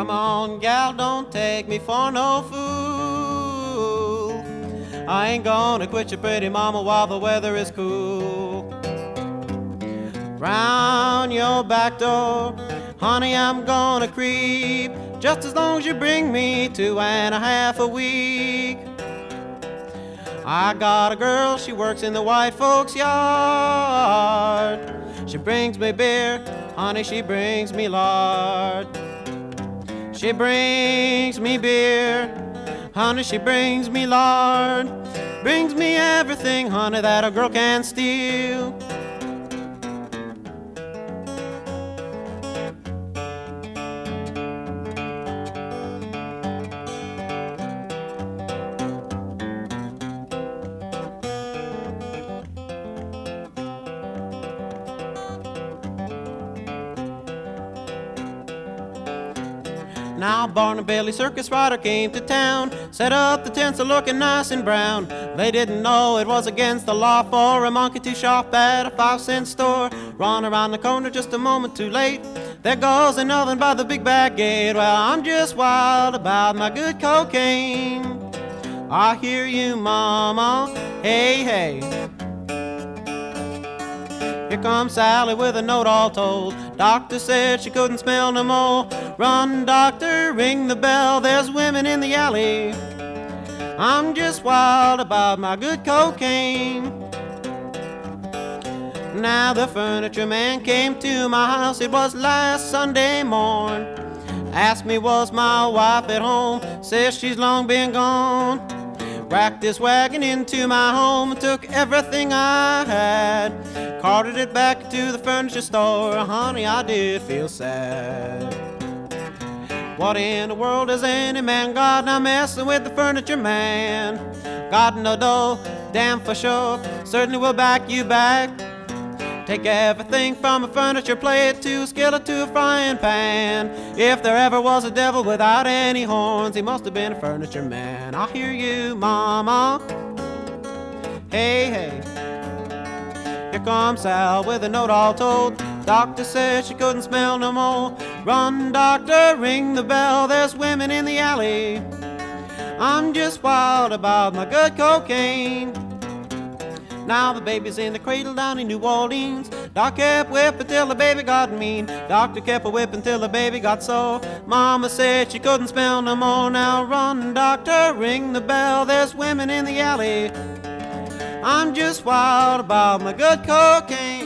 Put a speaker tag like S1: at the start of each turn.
S1: Come on, gal, don't take me for no fool. I ain't gonna quit your pretty mama while the weather is cool. Round your back door, honey, I'm gonna creep, just as long as you bring me 2.5 a week. I got a girl, she works in the white folks' yard. She brings me beer, honey, she brings me lard. She brings me beer, honey, she brings me lard. Brings me everything, honey, that a girl can steal. Now Barnum-Bailey circus rider came to town, set up the tents a-looking nice and brown. They didn't know it was against the law for a monkey to shop at a 5-cent store. Run around the corner just a moment too late, there goes another by the big back gate. Well, I'm just wild about my good cocaine. I hear you, mama, hey, hey. Here comes Sally with a note all told. Doctor said she couldn't smell no more. Run, doctor, ring the bell, there's women in the alley. I'm just wild about my good cocaine. Now the furniture man came to my house, it was last Sunday morn. Asked me was my wife at home, says she's long been gone. Racked this wagon into my home and took everything I had. Carted it back to the furniture store, honey, I did feel sad. What in the world has any man got now messing with the furniture man? Got no dough, damn for sure, certainly will back you back. Take everything from a furniture plate to a skillet to a frying pan. If there ever was a devil without any horns, he must have been a furniture man. I hear you, mama, hey, hey. Here comes Sal with a note all told. Doctor said she couldn't smell no more. Run, doctor, ring the bell, there's women in the alley. I'm just wild about my good cocaine. Now the baby's in the cradle down in New Orleans. Doc kept whipping till the baby got mean. Doctor kept a whipping till the baby got sore. Mama said she couldn't smell no more. Now run, doctor, ring the bell, there's women in the alley. I'm just wild about my good cocaine.